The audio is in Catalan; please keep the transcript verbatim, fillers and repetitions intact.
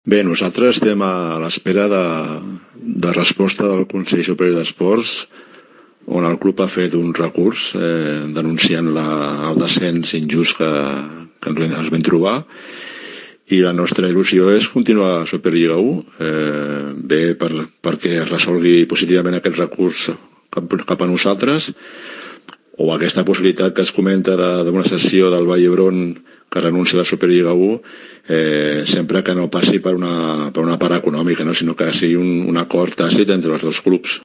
Bé, nosaltres estem a l'espera de, de resposta del Consell Superior d'Esports, on el club ha fet un recurs eh, denunciant la, el descens injust que, que ens vam trobar, i la nostra il·lusió és continuar a Superliga u, eh, bé per, perquè es resolgui positivament aquest recurs cap, cap a nosaltres, o aquesta possibilitat que es comenta d'una sessió del Vall d'Hebron que renuncia a la Superliga u, eh, sempre que no passi per una, per una part econòmica, no? Sinó que sigui un, un acord tàcit entre els dos clubs.